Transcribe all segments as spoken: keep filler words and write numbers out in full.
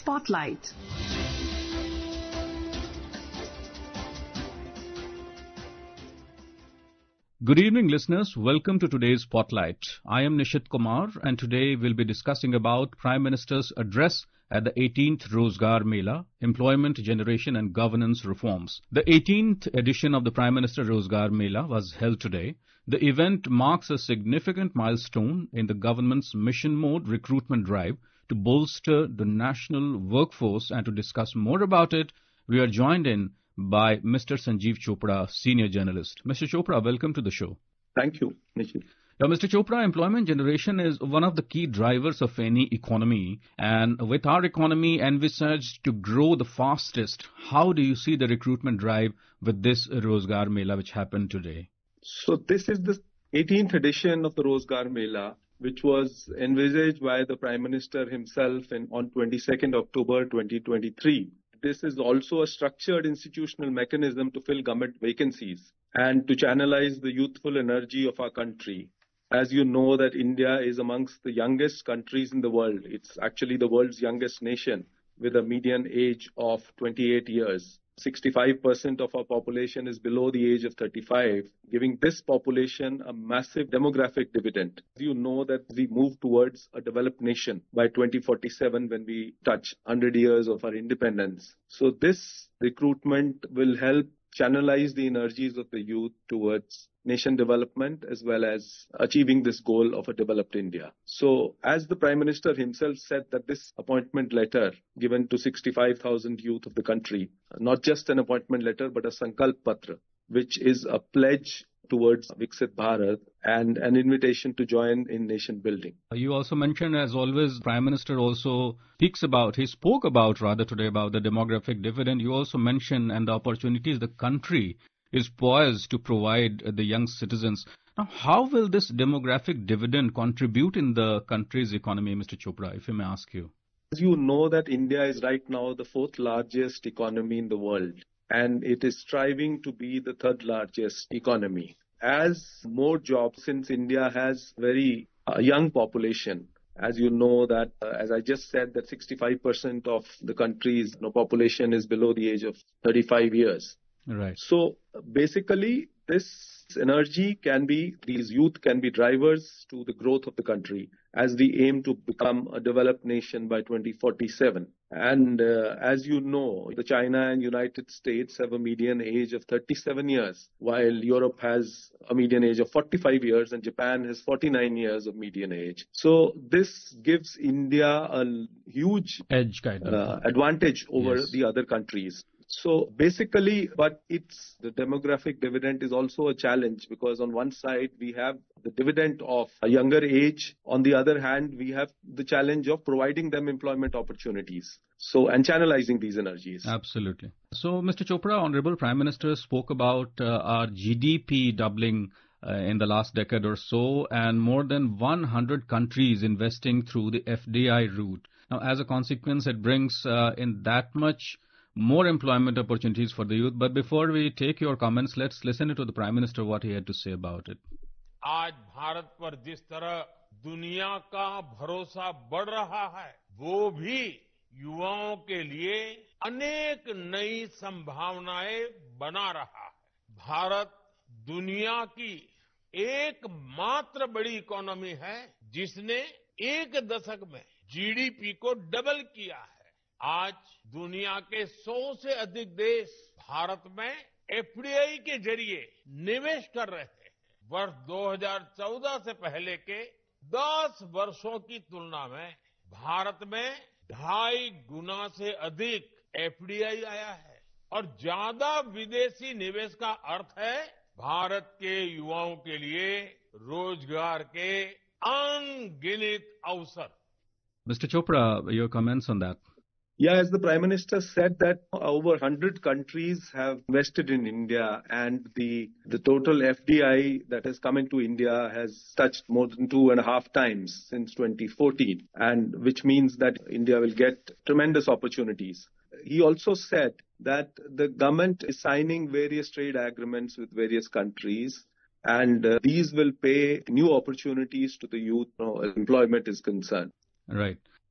Spotlight. Good evening, listeners. Welcome to today's Spotlight. I am Nishit Kumar, and today we'll be discussing about Prime Minister's address at the eighteenth Rozgar Mela, Employment Generation and Governance Reforms. The eighteenth edition of the Prime Minister Rozgar Mela was held today. The event marks a significant milestone in the government's mission mode recruitment drive to bolster the national workforce, and to discuss more about it, we are joined in by Mister Sanjeev Chopra, senior journalist. Mister Chopra, welcome to the show. Thank you, Nishit. Now, Mister Chopra, employment generation is one of the key drivers of any economy. And with our economy envisaged to grow the fastest, how do you see the recruitment drive with this Rozgar Mela which happened today? So this is the eighteenth edition of the Rozgar Mela, which was envisaged by the Prime Minister himself in, on twenty-second October twenty twenty-three. This is also a structured institutional mechanism to fill government vacancies and to channelize the youthful energy of our country. As you know that India is amongst the youngest countries in the world. It's actually the world's youngest nation with a median age of twenty-eight years. sixty-five percent of our population is below the age of thirty-five, giving this population a massive demographic dividend. You know that we move towards a developed nation by twenty forty-seven when we touch one hundred years of our independence. So this recruitment will help channelize the energies of the youth towards nation development as well as achieving this goal of a developed India. So as the Prime Minister himself said that this appointment letter given to sixty-five thousand youth of the country, not just an appointment letter but a Sankalp Patra, which is a pledge towards Viksit Bharat and an invitation to join in nation building. You also mentioned, as always, Prime Minister also speaks about, he spoke about rather today about the demographic dividend. You also mentioned and the opportunities the country is poised to provide the young citizens. Now, how will this demographic dividend contribute in the country's economy, Mister Chopra, if I may ask you? As you know that India is right now the fourth largest economy in the world, and it is striving to be the third largest economy. As more jobs, since India has very uh, young population, as you know that, uh, as I just said, that sixty-five percent of the country's you know, population is below the age of thirty-five years. Right. So basically, this energy can be, these youth can be drivers to the growth of the country as we aim to become a developed nation by twenty forty-seven. And uh, as you know, the China and United States have a median age of thirty-seven years, while Europe has a median age of forty-five years and Japan has forty-nine years of median age. So this gives India a huge edge kind of uh, advantage over yes. the other countries. So basically, but it's the demographic dividend is also a challenge because on one side we have the dividend of a younger age. On the other hand, we have the challenge of providing them employment opportunities. So and channelizing these energies. Absolutely. So, Mister Chopra, Honorable Prime Minister spoke about uh, our G D P doubling uh, in the last decade or so, and more than one hundred countries investing through the F D I route. Now, as a consequence, it brings uh, in that much more employment opportunities for the youth. But before we take your comments, let's listen to the Prime Minister what he had to say about it. आज भारत पर जिस तरह दुनिया का भरोसा बढ़ रहा है, वो भी युवाओं के लिए अनेक नई संभावनाएं बना रहा है। भारत दुनिया की एकमात्र बड़ी इकोनॉमी है जिसने एक दशक में जीडीपी को डबल किया है। आज दुनिया के सौ से अधिक देश भारत में एफडीआई के जरिए निवेश कर रहे हैं। वर्ष दो हज़ार चौदह से पहले के दस वर्षों की तुलना में भारत में ढाई गुना से अधिक एफडीआई आया है और ज्यादा विदेशी निवेश का अर्थ है भारत के युवाओं के लिए रोजगार के अनगिनत अवसर। Mister Chopra, your comments on that? Yeah, as the Prime Minister said that over one hundred countries have invested in India, and the the total F D I that has come into India has touched more than two and a half times since twenty fourteen, and which means that India will get tremendous opportunities. He also said that the government is signing various trade agreements with various countries, and uh, these will pay new opportunities to the youth, you know, as employment is concerned. Right.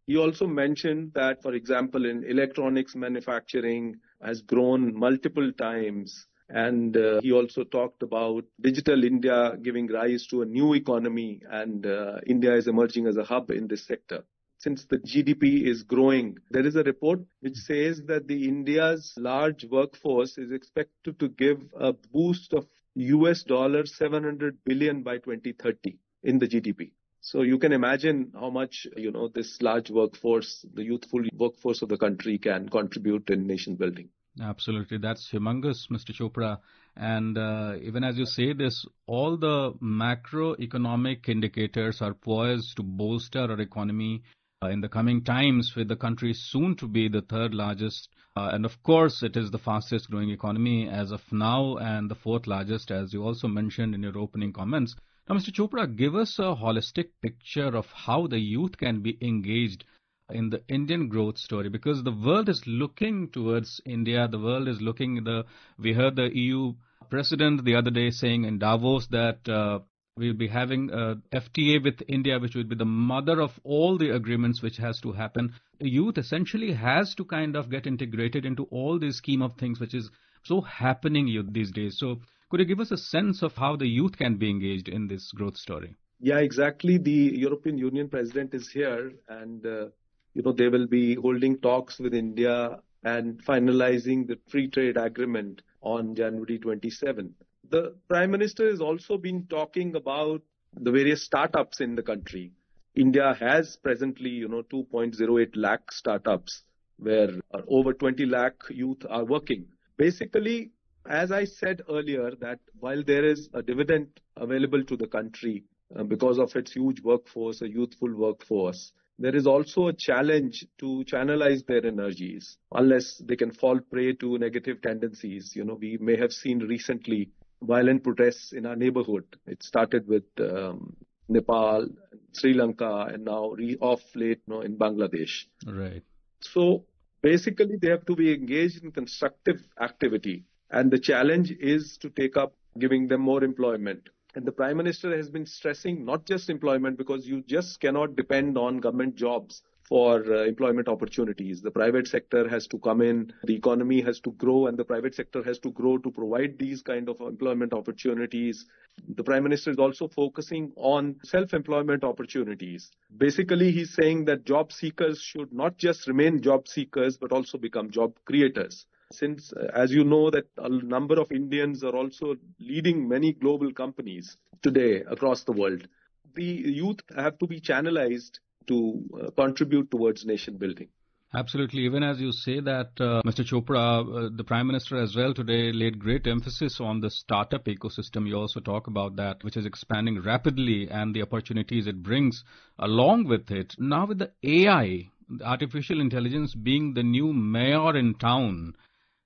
He also mentioned that, for example, in electronics manufacturing has grown multiple times. And uh, he also talked about digital India giving rise to a new economy, and uh, India is emerging as a hub in this sector. Since the G D P is growing, there is a report which says that the India's large workforce is expected to give a boost of U S dollars seven hundred billion by twenty thirty in the G D P. So you can imagine how much, you know, this large workforce, the youthful workforce of the country can contribute in nation building. Absolutely. That's humongous, Mister Chopra. And uh, even as you say this, all the macroeconomic indicators are poised to bolster our economy uh, in the coming times, with the country soon to be the third largest. Uh, and of course, it is the fastest growing economy as of now, and the fourth largest, as you also mentioned in your opening comments. Now, Mister Chopra, give us a holistic picture of how the youth can be engaged in the Indian growth story, because the world is looking towards India. The world is looking, the we heard the E U president the other day saying in Davos that uh, we'll be having a F T A with India, which would be the mother of all the agreements which has to happen. The youth essentially has to kind of get integrated into all this scheme of things which is so happening these days. So could you give us a sense of how the youth can be engaged in this growth story? Yeah, exactly. The European Union president is here, and uh, you know, they will be holding talks with India and finalizing the free trade agreement on January twenty-seventh. The Prime Minister has also been talking about the various startups in the country. India has presently, you know, two point zero eight lakh startups where over twenty lakh youth are working. Basically, as I said earlier, that while there is a dividend available to the country uh, because of its huge workforce, a youthful workforce, there is also a challenge to channelize their energies unless they can fall prey to negative tendencies. You know, we may have seen recently violent protests in our neighborhood. It started with um, Nepal, Sri Lanka, and now re- off late you know, in Bangladesh. Right. So basically, they have to be engaged in constructive activity. And the challenge is to take up giving them more employment. And the Prime Minister has been stressing not just employment, because you just cannot depend on government jobs for uh, employment opportunities. The private sector has to come in, the economy has to grow, and the private sector has to grow to provide these kind of employment opportunities. The Prime Minister is also focusing on self-employment opportunities. Basically, he's saying that job seekers should not just remain job seekers, but also become job creators. Since, uh, as you know, that a number of Indians are also leading many global companies today across the world, the youth have to be channelized to uh, contribute towards nation building. Absolutely. Even as you say that, uh, Mister Chopra, uh, the Prime Minister as well today laid great emphasis on the startup ecosystem. You also talk about that, which is expanding rapidly, and the opportunities it brings along with it. Now with the A I, the artificial intelligence being the new mayor in town,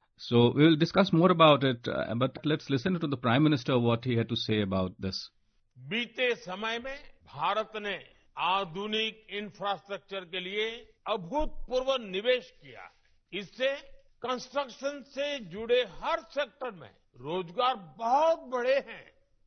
so we will discuss more about it, uh, but let's listen to the Prime Minister what he had to say about this. बीते समय में भारत ने आधुनिक infrastructure के लिए अभूतपूर्व निवेश किया है। इससे कंस्ट्रक्शन से जुड़े हर सेक्टर में रोजगार बहुत बढ़े हैं।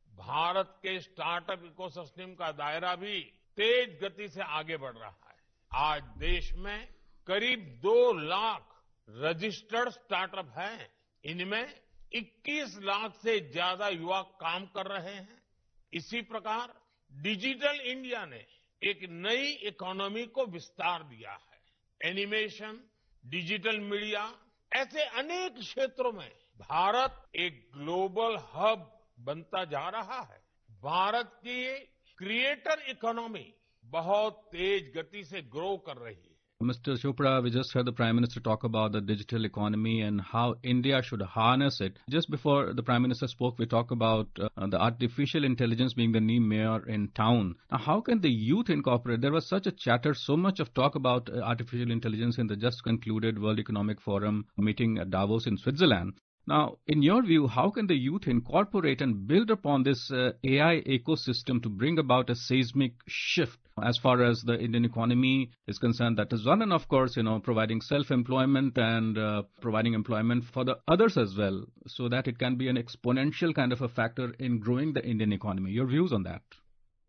भारत के स्टार्टअप इकोसिस्टम का दायरा भी तेज गति से आगे बढ़ रहा है। आज देश में करीब दो लाख रजिस्टर्ड स्टार्टअप हैं। इनमें इक्कीस लाख से ज्यादा युवा काम कर रहे हैं। इसी प्रकार डिजिटल इंडिया ने एक नई इकोनॉमी को विस्तार दिया है। एनिमेशन, डिजिटल मीडिया, ऐसे अनेक क्षेत्रों में भारत एक ग्लोबल हब बनता जा रहा है। भारत की क्रिएटर इकोनॉमी बहुत तेज गति से ग्रो कर रही है। Mister Chopra, we just heard the Prime Minister talk about the digital economy and how India should harness it. Just before the Prime Minister spoke, we talked about uh, the artificial intelligence being the new mayor in town. Now, how can the youth incorporate? There was such a chatter, so much of talk about uh, artificial intelligence in the just concluded World Economic Forum meeting at Davos in Switzerland. Now, in your view, how can the youth incorporate and build upon this uh, A I ecosystem to bring about a seismic shift as far as the Indian economy is concerned? That is one, and of course, you know, providing self-employment and uh, providing employment for the others as well, so that it can be an exponential kind of a factor in growing the Indian economy. Your views on that?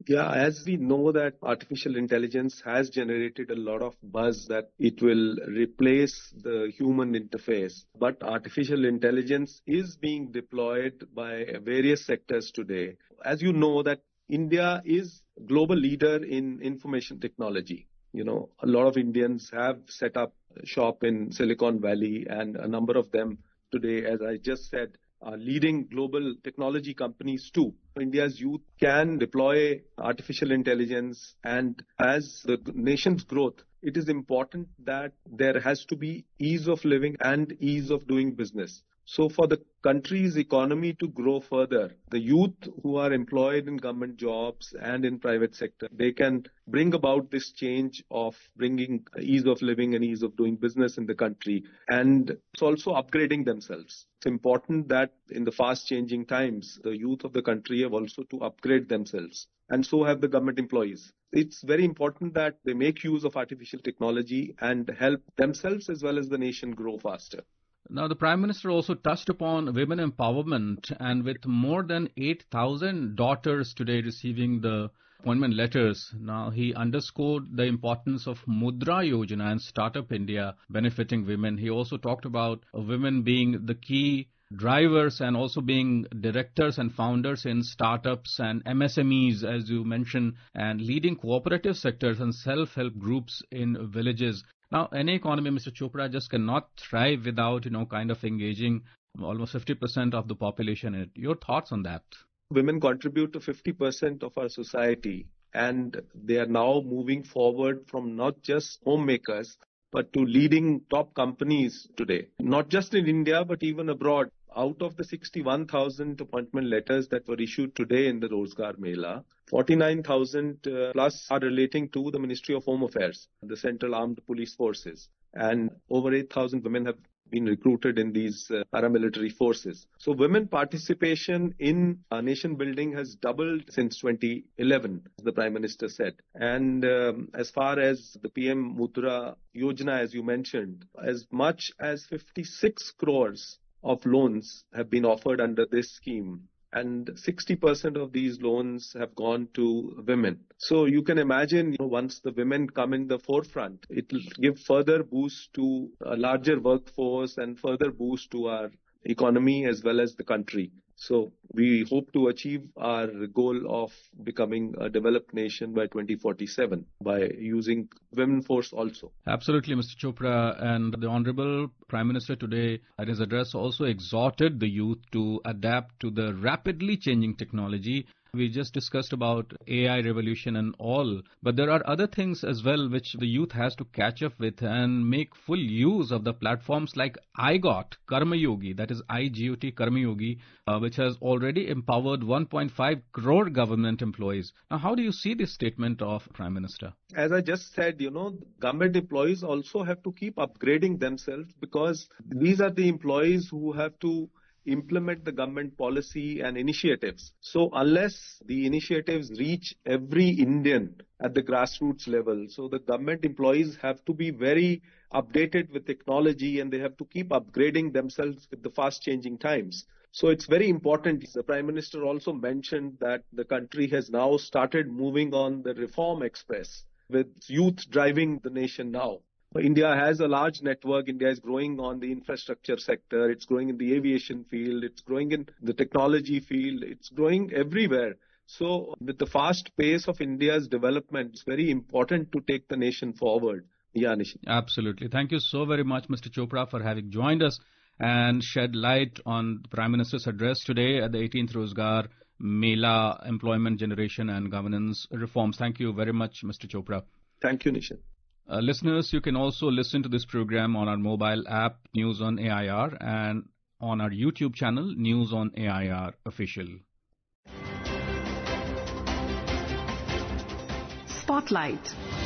Yeah, as we know that artificial intelligence has generated a lot of buzz that it will replace the human interface. But artificial intelligence is being deployed by various sectors today. As you know that India is global leader in information technology. You know, a lot of Indians have set up shop in Silicon Valley, and a number of them today, as I just said, are leading global technology companies too. India's youth can deploy artificial intelligence, and as the nation's growth, it is important that there has to be ease of living and ease of doing business. So for the country's economy to grow further, the youth who are employed in government jobs and in private sector, they can bring about this change of bringing ease of living and ease of doing business in the country. And it's also upgrading themselves. It's important that in the fast changing times, the youth of the country have also to upgrade themselves. And so have the government employees. It's very important that they make use of artificial technology and help themselves as well as the nation grow faster. Now, the Prime Minister also touched upon women empowerment, and with more than eight thousand daughters today receiving the appointment letters, now he underscored the importance of Mudra Yojana and Startup India benefiting women. He also talked about women being the key drivers and also being directors and founders in startups and M S M Es, as you mentioned, and leading cooperative sectors and self-help groups in villages. Now, any economy, Mister Chopra, just cannot thrive without, you know, kind of engaging almost fifty percent of the population in it. Your thoughts on that? Women contribute to fifty percent of our society, and they are now moving forward from not just homemakers, but to leading top companies today, not just in India, but even abroad. Out of the sixty-one thousand appointment letters that were issued today in the Rozgar Mela, forty-nine thousand uh, plus are relating to the Ministry of Home Affairs, the Central Armed Police Forces, and over eight thousand women have been recruited in these uh, paramilitary forces. So women participation in uh, nation building has doubled since twenty eleven, the Prime Minister said. And um, as far as the P M Mudra Yojana, as you mentioned, as much as fifty-six crores of loans have been offered under this scheme, and sixty percent of these loans have gone to women. So you can imagine, you know, once the women come in the forefront, it will give further boost to a larger workforce and further boost to our economy as well as the country. So we hope to achieve our goal of becoming a developed nation by twenty forty-seven by using women force also. Absolutely, Mister Chopra. And the Honorable Prime Minister today at his address also exhorted the youth to adapt to the rapidly changing technology. We just discussed about A I revolution and all, but there are other things as well which the youth has to catch up with and make full use of the platforms like I G O T, Karma Yogi, that is I G O T, Karma Yogi, uh, which has already empowered one point five crore government employees. Now, how do you see this statement of Prime Minister? As I just said, you know, government employees also have to keep upgrading themselves, because these are the employees who have to implement the government policy and initiatives. So unless the initiatives reach every Indian at the grassroots level, so the government employees have to be very updated with technology, and they have to keep upgrading themselves with the fast changing times. So it's very important. The Prime Minister also mentioned that the country has now started moving on the reform express, with youth driving the nation now. India has a large network. India is growing on the infrastructure sector. It's growing in the aviation field. It's growing in the technology field. It's growing everywhere. So with the fast pace of India's development, it's very important to take the nation forward. Yeah, Nish. Absolutely. Thank you so very much, Mister Chopra, for having joined us and shed light on the Prime Minister's address today at the eighteenth Rozgar Mela, Employment Generation and Governance Reforms. Thank you very much, Mister Chopra. Thank you, Nishan. Uh, listeners, you can also listen to this program on our mobile app, News on A I R, and on our YouTube channel, News on A I R Official. Spotlight.